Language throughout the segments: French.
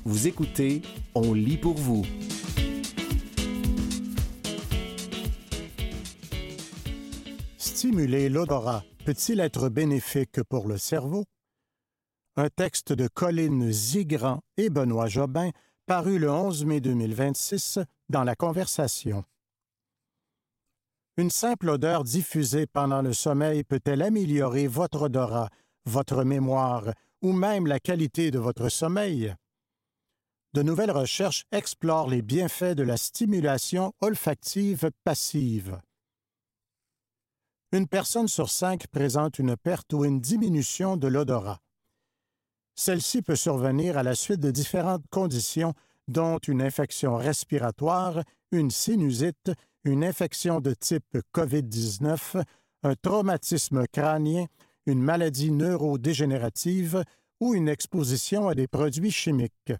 Vous écoutez On lit pour vous. Stimuler l'odorat peut-il être bénéfique pour le cerveau? Un texte de Colline Zigrand et Benoît Jobin, paru le 11 mai 2026 dans La Conversation. Une simple odeur diffusée pendant le sommeil peut-elle améliorer votre odorat, votre mémoire ou même la qualité de votre sommeil? De nouvelles recherches explorent les bienfaits de la stimulation olfactive passive. Une personne sur 5 présente une perte ou une diminution de l'odorat. Celle-ci peut survenir à la suite de différentes conditions, dont une infection respiratoire, une sinusite, une infection de type COVID-19, un traumatisme crânien, une maladie neurodégénérative ou une exposition à des produits chimiques.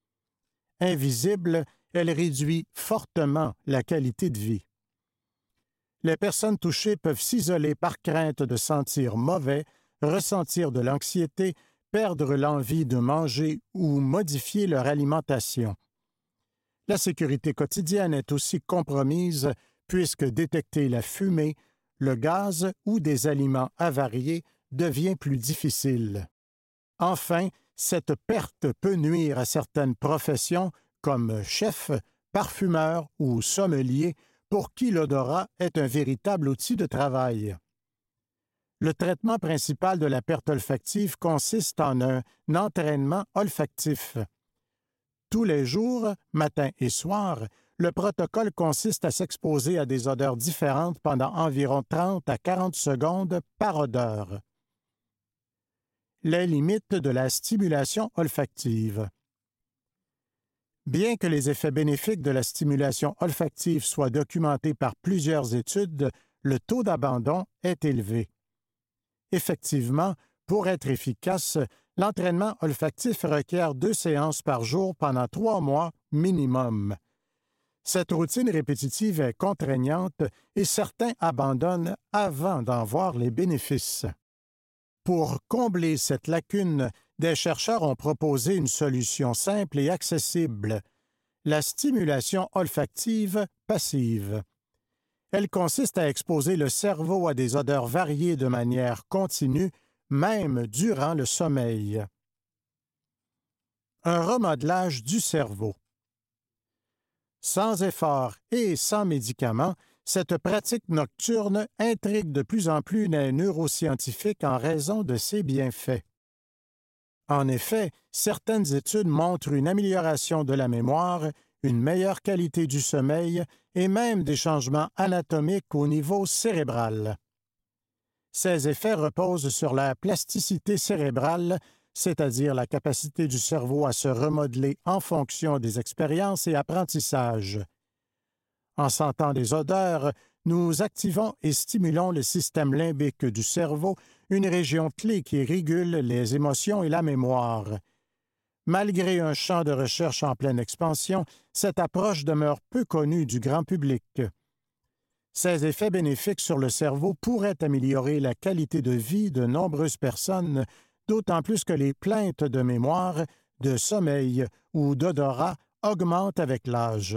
Invisible, elle réduit fortement la qualité de vie. Les personnes touchées peuvent s'isoler par crainte de sentir mauvais, ressentir de l'anxiété, perdre l'envie de manger ou modifier leur alimentation. La sécurité quotidienne est aussi compromise puisque détecter la fumée, le gaz ou des aliments avariés devient plus difficile. Enfin, cette perte peut nuire à certaines professions comme chef, parfumeur ou sommelier pour qui l'odorat est un véritable outil de travail. Le traitement principal de la perte olfactive consiste en un entraînement olfactif. Tous les jours, matin et soir, le protocole consiste à s'exposer à des odeurs différentes pendant environ 30 à 40 secondes par odeur. Les limites de la stimulation olfactive. Bien que les effets bénéfiques de la stimulation olfactive soient documentés par plusieurs études, le taux d'abandon est élevé. Effectivement, pour être efficace, l'entraînement olfactif requiert 2 séances par jour pendant 3 mois minimum. Cette routine répétitive est contraignante et certains abandonnent avant d'en voir les bénéfices. Pour combler cette lacune, des chercheurs ont proposé une solution simple et accessible, la stimulation olfactive passive. Elle consiste à exposer le cerveau à des odeurs variées de manière continue, même durant le sommeil. Un remodelage du cerveau. Sans effort et sans médicaments, cette pratique nocturne intrigue de plus en plus les neuroscientifiques en raison de ses bienfaits. En effet, certaines études montrent une amélioration de la mémoire, une meilleure qualité du sommeil et même des changements anatomiques au niveau cérébral. Ces effets reposent sur la plasticité cérébrale, c'est-à-dire la capacité du cerveau à se remodeler en fonction des expériences et apprentissages. En sentant des odeurs, nous activons et stimulons le système limbique du cerveau, une région clé qui régule les émotions et la mémoire. Malgré un champ de recherche en pleine expansion, cette approche demeure peu connue du grand public. Ces effets bénéfiques sur le cerveau pourraient améliorer la qualité de vie de nombreuses personnes, d'autant plus que les plaintes de mémoire, de sommeil ou d'odorat augmentent avec l'âge.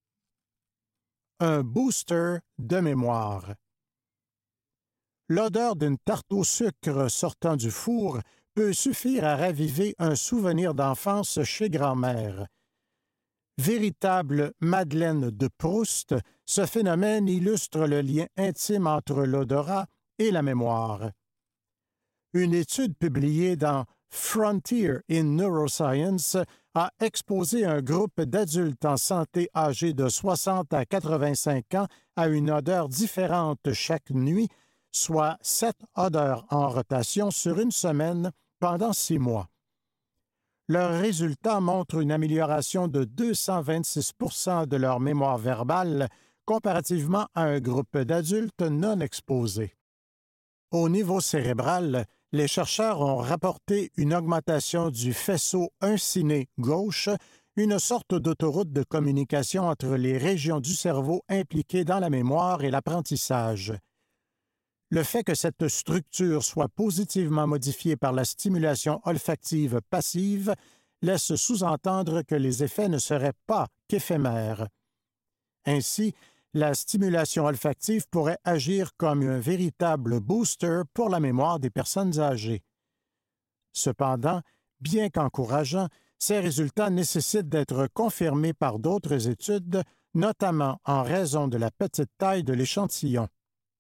Un booster de mémoire. L'odeur d'une tarte au sucre sortant du four peut suffire à raviver un souvenir d'enfance chez grand-mère. Véritable Madeleine de Proust, ce phénomène illustre le lien intime entre l'odorat et la mémoire. Une étude publiée dans Frontier in Neuroscience a exposé un groupe d'adultes en santé âgés de 60 à 85 ans à une odeur différente chaque nuit, soit 7 odeurs en rotation sur une semaine pendant 6 mois. Leurs résultats montrent une amélioration de 226 % de leur mémoire verbale comparativement à un groupe d'adultes non exposés. Au niveau cérébral, les chercheurs ont rapporté une augmentation du faisceau unciné gauche, une sorte d'autoroute de communication entre les régions du cerveau impliquées dans la mémoire et l'apprentissage. Le fait que cette structure soit positivement modifiée par la stimulation olfactive passive laisse sous-entendre que les effets ne seraient pas qu'éphémères. Ainsi, la stimulation olfactive pourrait agir comme un véritable booster pour la mémoire des personnes âgées. Cependant, bien qu'encourageants, ces résultats nécessitent d'être confirmés par d'autres études, notamment en raison de la petite taille de l'échantillon.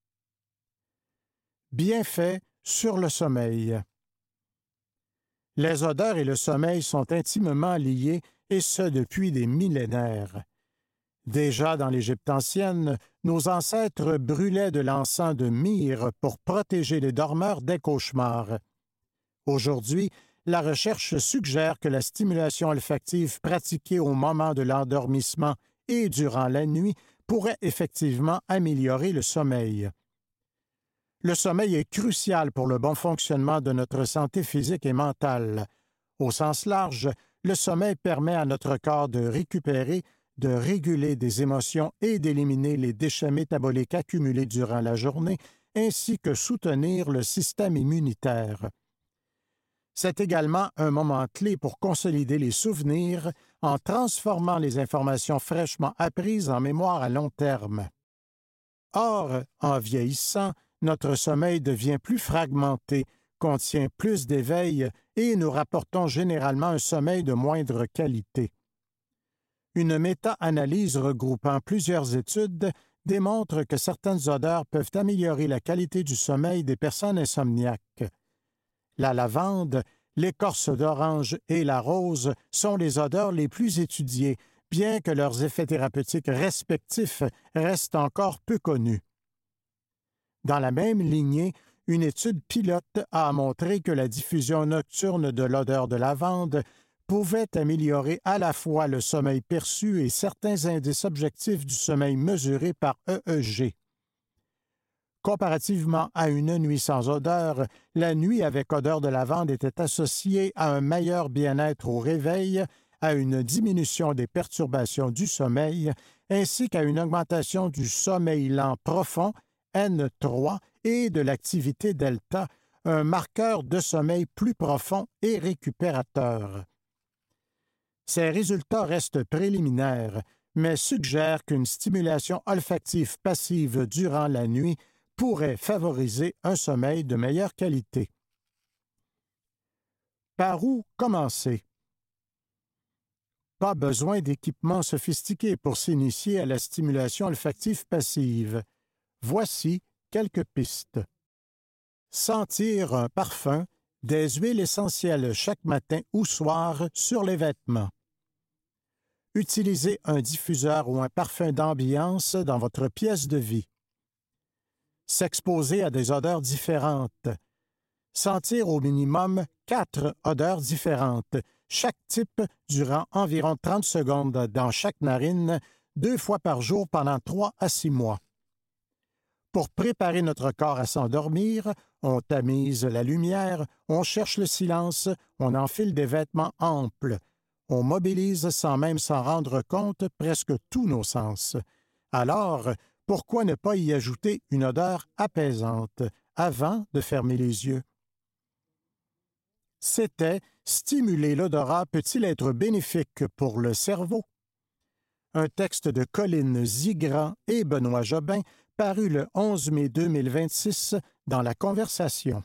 Bienfaits sur le sommeil. Les odeurs et le sommeil sont intimement liés, et ce depuis des millénaires. Déjà dans l'Égypte ancienne, nos ancêtres brûlaient de l'encens de myrrhe pour protéger les dormeurs des cauchemars. Aujourd'hui, la recherche suggère que la stimulation olfactive pratiquée au moment de l'endormissement et durant la nuit pourrait effectivement améliorer le sommeil. Le sommeil est crucial pour le bon fonctionnement de notre santé physique et mentale. Au sens large, le sommeil permet à notre corps de récupérer, de réguler des émotions et d'éliminer les déchets métaboliques accumulés durant la journée, ainsi que soutenir le système immunitaire. C'est également un moment clé pour consolider les souvenirs en transformant les informations fraîchement apprises en mémoire à long terme. Or, en vieillissant, notre sommeil devient plus fragmenté, contient plus d'éveil et nous rapportons généralement un sommeil de moindre qualité. Une méta-analyse regroupant plusieurs études démontre que certaines odeurs peuvent améliorer la qualité du sommeil des personnes insomniaques. La lavande, l'écorce d'orange et la rose sont les odeurs les plus étudiées, bien que leurs effets thérapeutiques respectifs restent encore peu connus. Dans la même lignée, une étude pilote a montré que la diffusion nocturne de l'odeur de lavande pouvait améliorer à la fois le sommeil perçu et certains indices objectifs du sommeil mesurés par EEG. Comparativement à une nuit sans odeur, la nuit avec odeur de lavande était associée à un meilleur bien-être au réveil, à une diminution des perturbations du sommeil, ainsi qu'à une augmentation du sommeil lent profond, N3, et de l'activité delta, un marqueur de sommeil plus profond et récupérateur. Ces résultats restent préliminaires, mais suggèrent qu'une stimulation olfactive passive durant la nuit pourrait favoriser un sommeil de meilleure qualité. Par où commencer? Pas besoin d'équipements sophistiqués pour s'initier à la stimulation olfactive passive. Voici quelques pistes. Sentir un parfum, des huiles essentielles chaque matin ou soir sur les vêtements. Utilisez un diffuseur ou un parfum d'ambiance dans votre pièce de vie. S'exposer à des odeurs différentes. Sentir au minimum 4 odeurs différentes, chaque type durant environ 30 secondes dans chaque narine, 2 fois par jour pendant 3 à 6 mois. Pour préparer notre corps à s'endormir, on tamise la lumière, on cherche le silence, on enfile des vêtements amples. On mobilise sans même s'en rendre compte presque tous nos sens. Alors, pourquoi ne pas y ajouter une odeur apaisante avant de fermer les yeux? C'était « Stimuler l'odorat peut-il être bénéfique pour le cerveau ?» Un texte de Colline Zigrand et Benoît Jobin, paru le 11 mai 2026 dans La Conversation.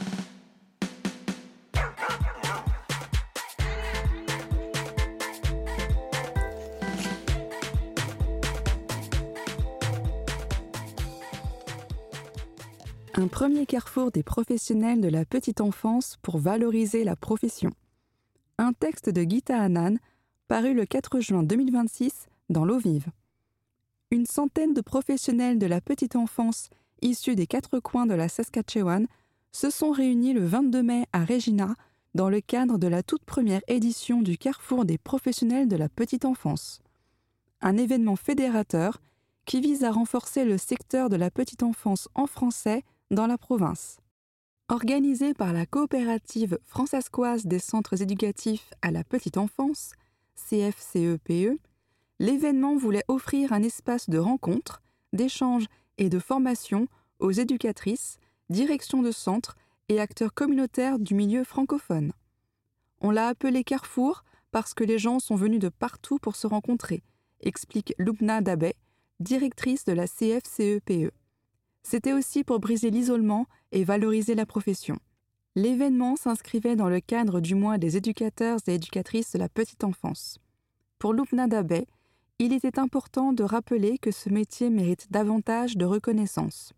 Un premier carrefour des professionnels de la petite enfance pour valoriser la profession. Un texte de Gita Anand, paru le 4 juin 2026 dans L'Eau Vive. Une centaine de professionnels de la petite enfance issus des 4 coins de la Saskatchewan se sont réunis le 22 mai à Regina dans le cadre de la toute première édition du Carrefour des professionnels de la petite enfance. Un événement fédérateur qui vise à renforcer le secteur de la petite enfance en français dans la province. Organisé par la coopérative fransaskoise des centres éducatifs à la petite enfance, CFCEPE, l'événement voulait offrir un espace de rencontre, d'échange et de formation aux éducatrices, directions de centres et acteurs communautaires du milieu francophone. On l'a appelé Carrefour parce que les gens sont venus de partout pour se rencontrer, explique Lubna Dabeh, directrice de la CFCEPE. C'était aussi pour briser l'isolement et valoriser la profession. L'événement s'inscrivait dans le cadre du mois des éducateurs et éducatrices de la petite enfance. Pour Lubna Dabeh, il était important de rappeler que ce métier mérite davantage de reconnaissance.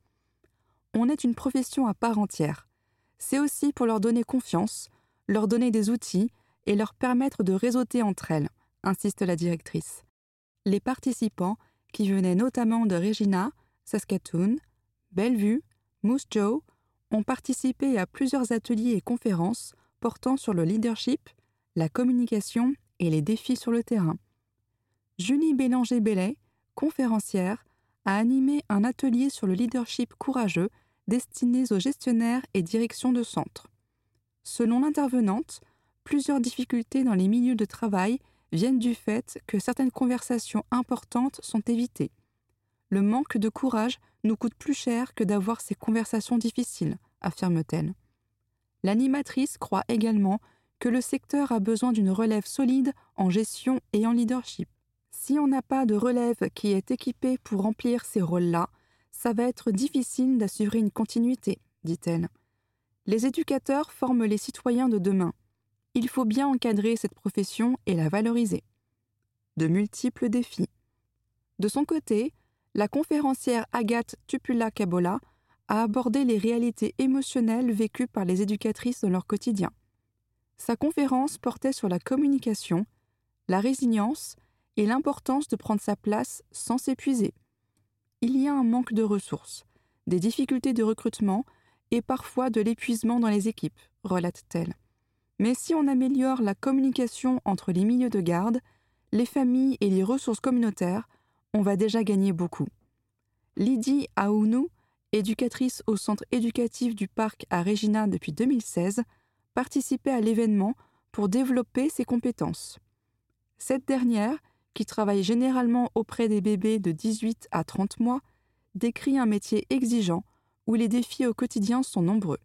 On est une profession à part entière. C'est aussi pour leur donner confiance, leur donner des outils et leur permettre de réseauter entre elles, insiste la directrice. Les participants, qui venaient notamment de Regina, Saskatoon, Bellevue, Moose Jaw, ont participé à plusieurs ateliers et conférences portant sur le leadership, la communication et les défis sur le terrain. Julie Bélanger-Bellet, conférencière, a animé un atelier sur le leadership courageux destiné aux gestionnaires et directions de centres. Selon l'intervenante, plusieurs difficultés dans les milieux de travail viennent du fait que certaines conversations importantes sont évitées. Le manque de courage nous coûte plus cher que d'avoir ces conversations difficiles, affirme-t-elle. L'animatrice croit également que le secteur a besoin d'une relève solide en gestion et en leadership. Si on n'a pas de relève qui est équipée pour remplir ces rôles-là, ça va être difficile d'assurer une continuité, dit-elle. Les éducateurs forment les citoyens de demain. Il faut bien encadrer cette profession et la valoriser. De multiples défis. De son côté, la conférencière Agathe Tupula-Kabola a abordé les réalités émotionnelles vécues par les éducatrices dans leur quotidien. Sa conférence portait sur la communication, la résilience et l'importance de prendre sa place sans s'épuiser. Il y a un manque de ressources, des difficultés de recrutement et parfois de l'épuisement dans les équipes, relate-t-elle. Mais si on améliore la communication entre les milieux de garde, les familles et les ressources communautaires, on va déjà gagner beaucoup. Lydie Aounou, éducatrice au centre éducatif du parc à Regina depuis 2016, participait à l'événement pour développer ses compétences. Cette dernière, qui travaille généralement auprès des bébés de 18 à 30 mois, décrit un métier exigeant où les défis au quotidien sont nombreux.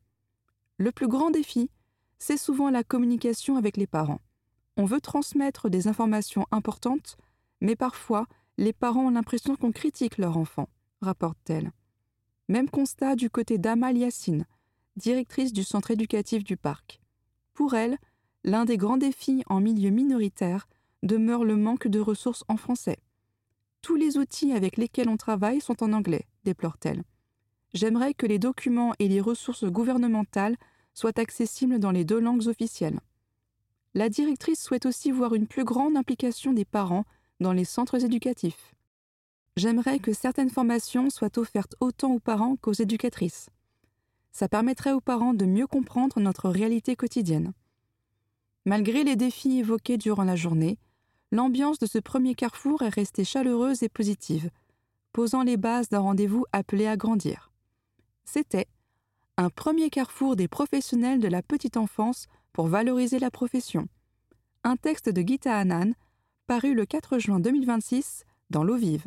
Le plus grand défi, c'est souvent la communication avec les parents. On veut transmettre des informations importantes, mais parfois, les parents ont l'impression qu'on critique leur enfant, rapporte-t-elle. Même constat du côté d'Amal Yassine, directrice du centre éducatif du parc. Pour elle, l'un des grands défis en milieu minoritaire demeure le manque de ressources en français. Tous les outils avec lesquels on travaille sont en anglais, déplore-t-elle. J'aimerais que les documents et les ressources gouvernementales soient accessibles dans les 2 langues officielles. La directrice souhaite aussi voir une plus grande implication des parents dans les centres éducatifs. J'aimerais que certaines formations soient offertes autant aux parents qu'aux éducatrices. Ça permettrait aux parents de mieux comprendre notre réalité quotidienne. Malgré les défis évoqués durant la journée, l'ambiance de ce premier carrefour est restée chaleureuse et positive, posant les bases d'un rendez-vous appelé à grandir. C'était un premier carrefour des professionnels de la petite enfance pour valoriser la profession. Un texte de Gita Anand, paru le 4 juin 2026 dans L'eau vive.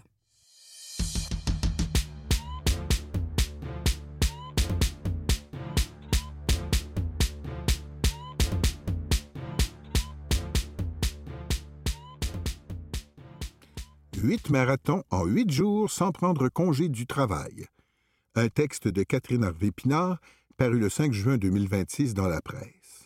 « 8 marathons en 8 jours sans prendre congé du travail ». Un texte de Catherine Harvey-Pinard, paru le 5 juin 2026 dans la presse.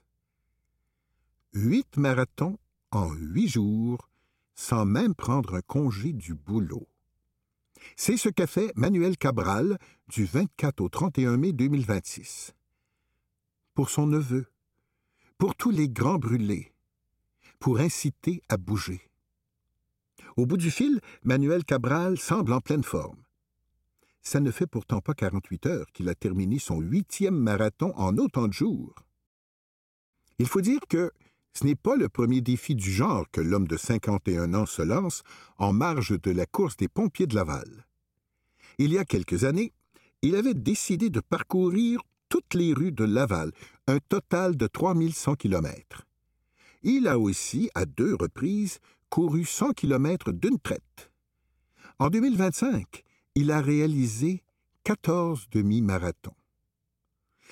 8 marathons en 8 jours sans même prendre un congé du boulot. C'est ce qu'a fait Manuel Cabral du 24 au 31 mai 2026. Pour son neveu, pour tous les grands brûlés, pour inciter à bouger. Au bout du fil, Manuel Cabral semble en pleine forme. Ça ne fait pourtant pas 48 heures qu'il a terminé son 8e marathon en autant de jours. Il faut dire que ce n'est pas le premier défi du genre que l'homme de 51 ans se lance en marge de la course des pompiers de Laval. Il y a quelques années, il avait décidé de parcourir toutes les rues de Laval, un total de 3100 km. Il a aussi, à 2 reprises, couru 100 km d'une traite. En 2025, il a réalisé 14 demi-marathons.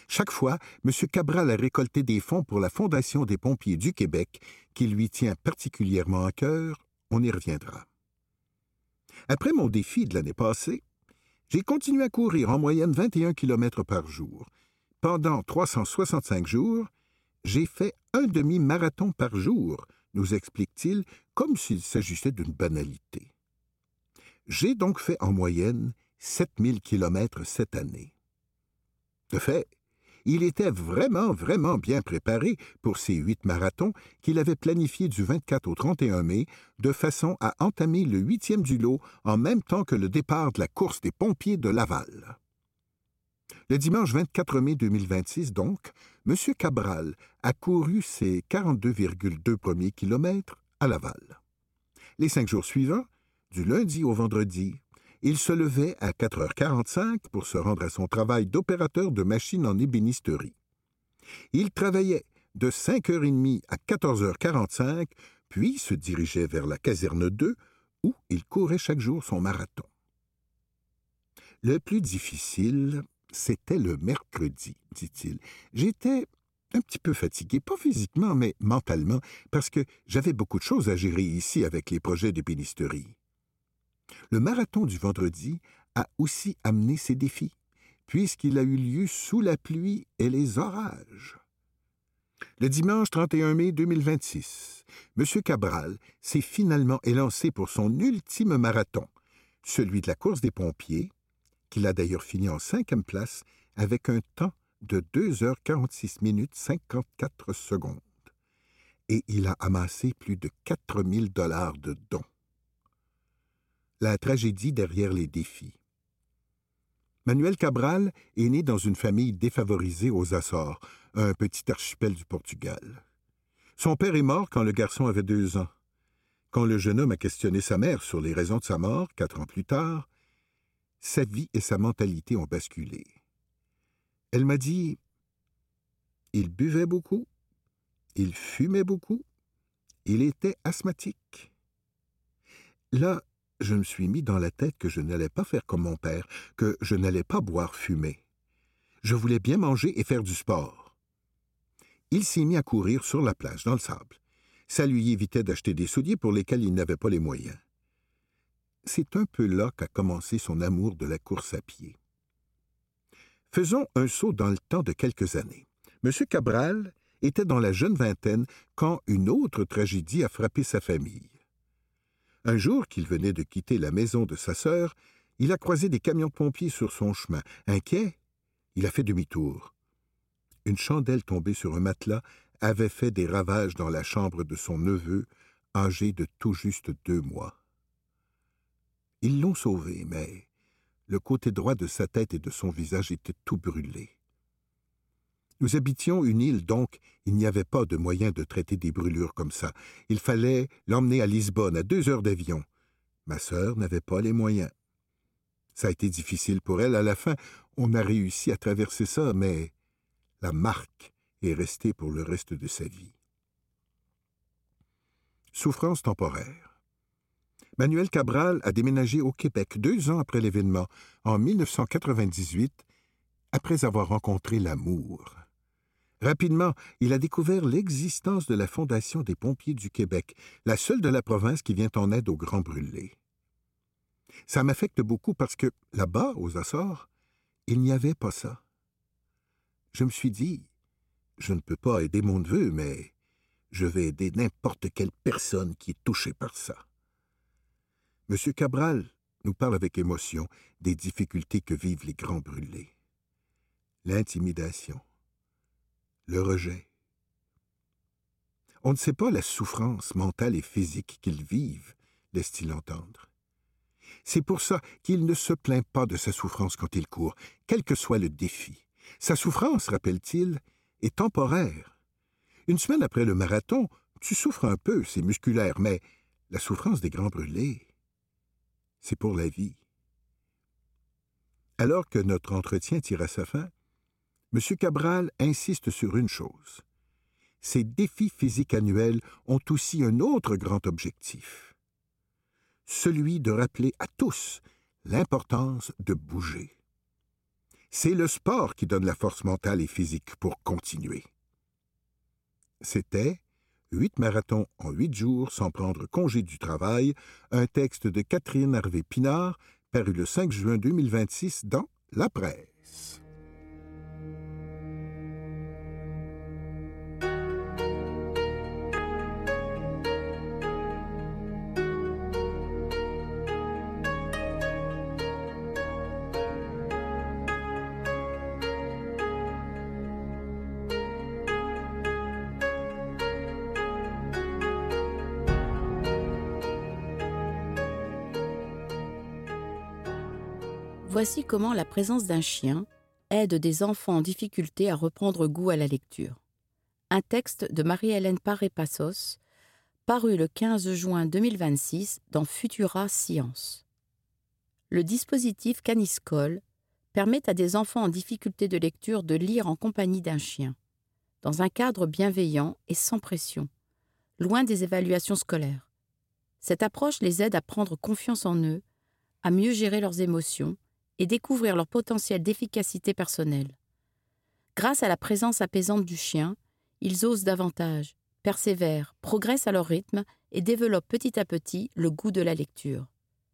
Chaque fois, M. Cabral a récolté des fonds pour la Fondation des pompiers du Québec, qui lui tient particulièrement à cœur. On y reviendra. Après mon défi de l'année passée, j'ai continué à courir en moyenne 21 km par jour. Pendant 365 jours, j'ai fait un demi-marathon par jour, nous explique-t-il, comme s'il s'agissait d'une banalité. J'ai donc fait en moyenne 7000 km cette année. De fait, il était vraiment bien préparé pour ces 8 marathons qu'il avait planifiés du 24 au 31 mai, de façon à entamer le 8e du lot en même temps que le départ de la course des pompiers de Laval. Le dimanche 24 mai 2026, donc, M. Cabral a couru ses 42,2 premiers kilomètres à Laval. Les 5 jours suivants, du lundi au vendredi, il se levait à 4h45 pour se rendre à son travail d'opérateur de machine en ébénisterie. Il travaillait de 5h30 à 14h45, puis se dirigeait vers la caserne 2, où il courait chaque jour son marathon. Le plus difficile, c'était le mercredi, dit-il. J'étais un petit peu fatigué, pas physiquement, mais mentalement, parce que j'avais beaucoup de choses à gérer ici avec les projets d'ébénisterie. Le marathon du vendredi a aussi amené ses défis, puisqu'il a eu lieu sous la pluie et les orages. Le dimanche 31 mai 2026, M. Cabral s'est finalement élancé pour son ultime marathon, celui de la course des pompiers, qu'il a d'ailleurs fini en 5e place avec un temps de 2h46 minutes 54 secondes. Et il a amassé plus de 4000 $ de dons. La tragédie derrière les défis. Manuel Cabral est né dans une famille défavorisée aux Açores, un petit archipel du Portugal. Son père est mort quand le garçon avait 2 ans. Quand le jeune homme a questionné sa mère sur les raisons de sa mort, 4 ans plus tard, sa vie et sa mentalité ont basculé. Elle m'a dit « Il buvait beaucoup, il fumait beaucoup, il était asthmatique. » Là, je me suis mis dans la tête que je n'allais pas faire comme mon père, que je n'allais pas boire, fumer. Je voulais bien manger et faire du sport. Il s'est mis à courir sur la plage, dans le sable. Ça lui évitait d'acheter des souliers pour lesquels il n'avait pas les moyens. C'est un peu là qu'a commencé son amour de la course à pied. Faisons un saut dans le temps de quelques années. M. Cabral était dans la jeune vingtaine quand une autre tragédie a frappé sa famille. Un jour qu'il venait de quitter la maison de sa sœur, il a croisé des camions de pompiers sur son chemin. Inquiet, il a fait demi-tour. Une chandelle tombée sur un matelas avait fait des ravages dans la chambre de son neveu, âgé de tout juste 2 mois. Ils l'ont sauvé, mais le côté droit de sa tête et de son visage était tout brûlé. Nous habitions une île, donc il n'y avait pas de moyen de traiter des brûlures comme ça. Il fallait l'emmener à Lisbonne, à 2 heures d'avion. Ma sœur n'avait pas les moyens. Ça a été difficile pour elle. À la fin, on a réussi à traverser ça, mais la marque est restée pour le reste de sa vie. Souffrance temporaire. Manuel Cabral a déménagé au Québec 2 ans après l'événement, en 1998, après avoir rencontré l'amour. Rapidement, il a découvert l'existence de la Fondation des pompiers du Québec, la seule de la province qui vient en aide aux grands brûlés. Ça m'affecte beaucoup parce que, là-bas, aux Açores, il n'y avait pas ça. Je me suis dit, je ne peux pas aider mon neveu, mais je vais aider n'importe quelle personne qui est touchée par ça. M. Cabral nous parle avec émotion des difficultés que vivent les grands brûlés. L'intimidation, le rejet. On ne sait pas la souffrance mentale et physique qu'ils vivent, laisse-t-il entendre. C'est pour ça qu'il ne se plaint pas de sa souffrance quand il court, quel que soit le défi. Sa souffrance, rappelle-t-il, est temporaire. Une semaine après le marathon, tu souffres un peu, c'est musculaire, mais la souffrance des grands brûlés, c'est pour la vie. Alors que notre entretien tire à sa fin, M. Cabral insiste sur une chose. Ces défis physiques annuels ont aussi un autre grand objectif, celui de rappeler à tous l'importance de bouger. C'est le sport qui donne la force mentale et physique pour continuer. C'était 8 marathons en 8 jours sans prendre congé du travail, un texte de Catherine Harvey-Pinard, paru le 5 juin 2026 dans La Presse. Voici comment la présence d'un chien aide des enfants en difficulté à reprendre goût à la lecture. Un texte de Marie-Hélène Paré-Passos, paru le 15 juin 2026 dans Futura Science. Le dispositif Caniscol permet à des enfants en difficulté de lecture de lire en compagnie d'un chien, dans un cadre bienveillant et sans pression, loin des évaluations scolaires. Cette approche les aide à prendre confiance en eux, à mieux gérer leurs émotions et découvrir leur potentiel d'efficacité personnelle. Grâce à la présence apaisante du chien, ils osent davantage, persévèrent, progressent à leur rythme et développent petit à petit le goût de la lecture.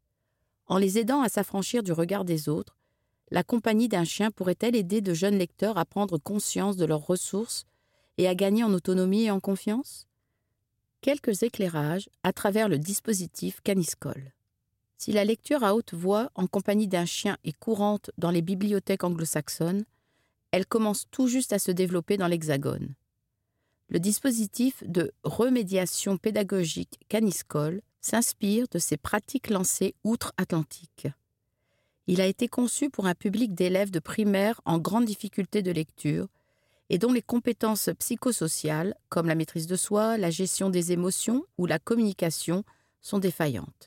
En les aidant à s'affranchir du regard des autres, la compagnie d'un chien pourrait-elle aider de jeunes lecteurs à prendre conscience de leurs ressources et à gagner en autonomie et en confiance? Quelques éclairages à travers le dispositif Caniscol. Si la lecture à haute voix en compagnie d'un chien est courante dans les bibliothèques anglo-saxonnes, elle commence tout juste à se développer dans l'Hexagone. Le dispositif de remédiation pédagogique Caniscol s'inspire de ces pratiques lancées outre-Atlantique. Il a été conçu pour un public d'élèves de primaire en grande difficulté de lecture et dont les compétences psychosociales, comme la maîtrise de soi, la gestion des émotions ou la communication, sont défaillantes.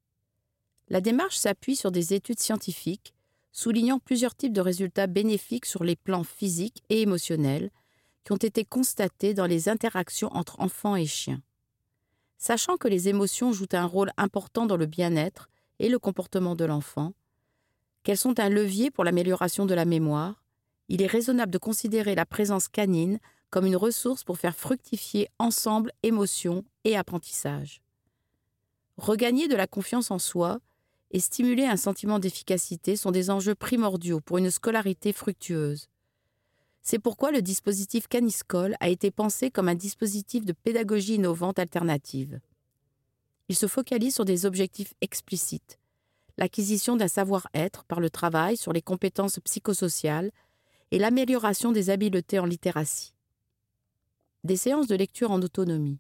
La démarche s'appuie sur des études scientifiques, soulignant plusieurs types de résultats bénéfiques sur les plans physiques et émotionnels qui ont été constatés dans les interactions entre enfants et chiens. Sachant que les émotions jouent un rôle important dans le bien-être et le comportement de l'enfant, qu'elles sont un levier pour l'amélioration de la mémoire, il est raisonnable de considérer la présence canine comme une ressource pour faire fructifier ensemble émotion et apprentissage. Regagner de la confiance en soi et stimuler un sentiment d'efficacité sont des enjeux primordiaux pour une scolarité fructueuse. C'est pourquoi le dispositif Caniscol a été pensé comme un dispositif de pédagogie innovante alternative. Il se focalise sur des objectifs explicites, l'acquisition d'un savoir-être par le travail sur les compétences psychosociales et l'amélioration des habiletés en littératie. Des séances de lecture en autonomie.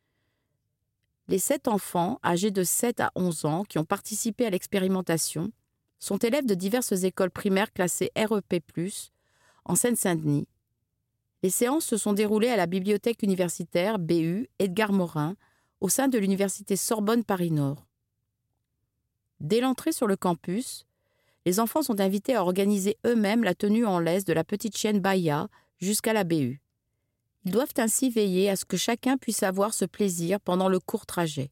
Les 7 enfants, âgés de 7 à 11 ans, qui ont participé à l'expérimentation, sont élèves de diverses écoles primaires classées REP+, en Seine-Saint-Denis. Les séances se sont déroulées à la bibliothèque universitaire BU Edgar Morin, au sein de l'université Sorbonne Paris-Nord. Dès l'entrée sur le campus, les enfants sont invités à organiser eux-mêmes la tenue en laisse de la petite chienne Baya jusqu'à la BU. Ils doivent ainsi veiller à ce que chacun puisse avoir ce plaisir pendant le court trajet.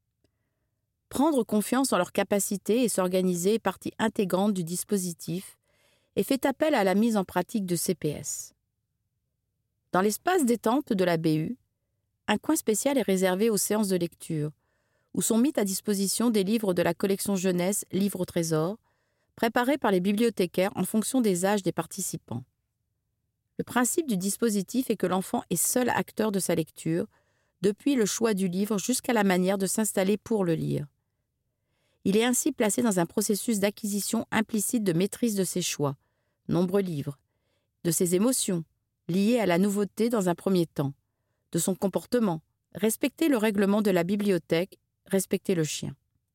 Prendre confiance en leurs capacités et s'organiser est partie intégrante du dispositif et fait appel à la mise en pratique de CPS. Dans l'espace détente de la BU, un coin spécial est réservé aux séances de lecture, où sont mis à disposition des livres de la collection jeunesse Livres au trésor, préparés par les bibliothécaires en fonction des âges des participants. Le principe du dispositif est que l'enfant est seul acteur de sa lecture, depuis le choix du livre jusqu'à la manière de s'installer pour le lire. Il est ainsi placé dans un processus d'acquisition implicite de maîtrise de ses choix, nombreux livres, de ses émotions, liées à la nouveauté dans un premier temps, de son comportement, respecter le règlement de la bibliothèque, respecter le chien.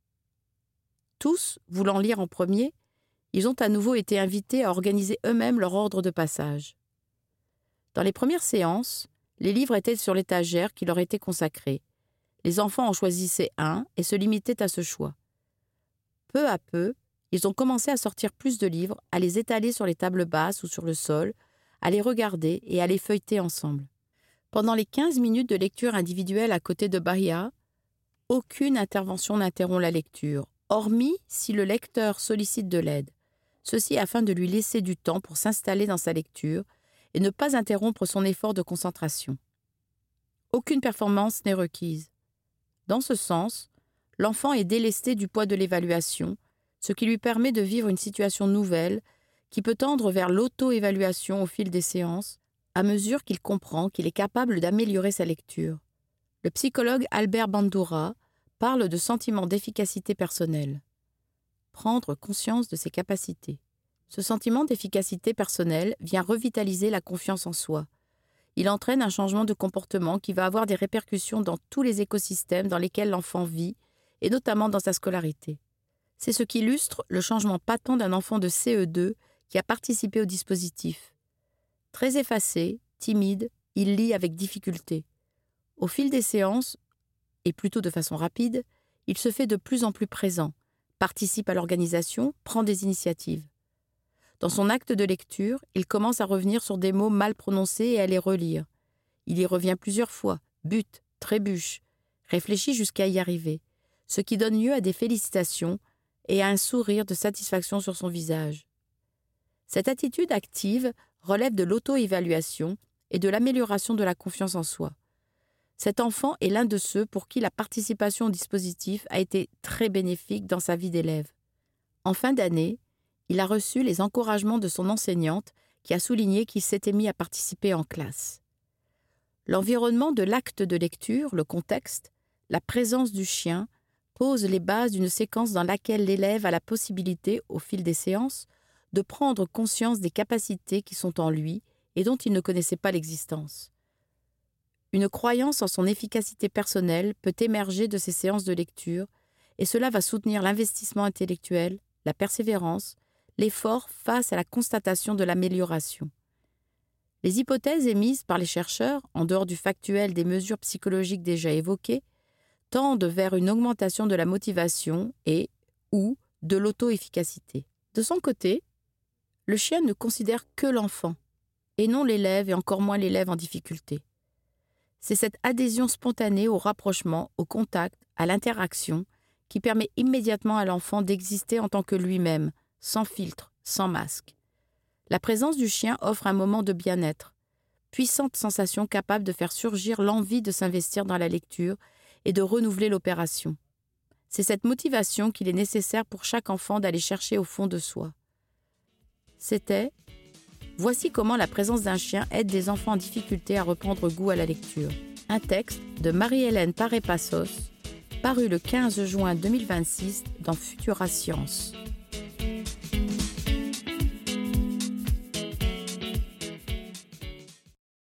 Tous, voulant lire en premier, ils ont à nouveau été invités à organiser eux-mêmes leur ordre de passage. Dans les premières séances, les livres étaient sur l'étagère qui leur était consacrée. Les enfants en choisissaient un et se limitaient à ce choix. Peu à peu, ils ont commencé à sortir plus de livres, à les étaler sur les tables basses ou sur le sol, à les regarder et à les feuilleter ensemble. Pendant les 15 minutes de lecture individuelle à côté de Bahia, aucune intervention n'interrompt la lecture, hormis si le lecteur sollicite de l'aide, ceci afin de lui laisser du temps pour s'installer dans sa lecture et ne pas interrompre son effort de concentration. Aucune performance n'est requise. Dans ce sens, l'enfant est délesté du poids de l'évaluation, ce qui lui permet de vivre une situation nouvelle qui peut tendre vers l'auto-évaluation au fil des séances, à mesure qu'il comprend qu'il est capable d'améliorer sa lecture. Le psychologue Albert Bandura parle de sentiment d'efficacité personnelle. Prendre conscience de ses capacités. Ce sentiment d'efficacité personnelle vient revitaliser la confiance en soi. Il entraîne un changement de comportement qui va avoir des répercussions dans tous les écosystèmes dans lesquels l'enfant vit, et notamment dans sa scolarité. C'est ce qui illustre le changement patent d'un enfant de CE2 qui a participé au dispositif. Très effacé, timide, il lit avec difficulté. Au fil des séances, et plutôt de façon rapide, il se fait de plus en plus présent, participe à l'organisation, prend des initiatives. Dans son acte de lecture, il commence à revenir sur des mots mal prononcés et à les relire. Il y revient plusieurs fois, bute, trébuche, réfléchit jusqu'à y arriver, ce qui donne lieu à des félicitations et à un sourire de satisfaction sur son visage. Cette attitude active relève de l'auto-évaluation et de l'amélioration de la confiance en soi. Cet enfant est l'un de ceux pour qui la participation au dispositif a été très bénéfique dans sa vie d'élève. En fin d'année, il a reçu les encouragements de son enseignante qui a souligné qu'il s'était mis à participer en classe. L'environnement de l'acte de lecture, le contexte, la présence du chien, pose les bases d'une séquence dans laquelle l'élève a la possibilité, au fil des séances, de prendre conscience des capacités qui sont en lui et dont il ne connaissait pas l'existence. Une croyance en son efficacité personnelle peut émerger de ces séances de lecture et cela va soutenir l'investissement intellectuel, la persévérance, l'effort face à la constatation de l'amélioration. Les hypothèses émises par les chercheurs, en dehors du factuel des mesures psychologiques déjà évoquées, tendent vers une augmentation de la motivation et ou de l'auto-efficacité. De son côté, le chien ne considère que l'enfant, et non l'élève et encore moins l'élève en difficulté. C'est cette adhésion spontanée au rapprochement, au contact, à l'interaction, qui permet immédiatement à l'enfant d'exister en tant que lui-même, sans filtre, sans masque. La présence du chien offre un moment de bien-être, puissante sensation capable de faire surgir l'envie de s'investir dans la lecture et de renouveler l'opération. C'est cette motivation qu'il est nécessaire pour chaque enfant d'aller chercher au fond de soi. C'était « Voici comment la présence d'un chien aide des enfants en difficulté à reprendre goût à la lecture ». Un texte de Marie-Hélène Paré-Passos, paru le 15 juin 2026 dans Futura Science.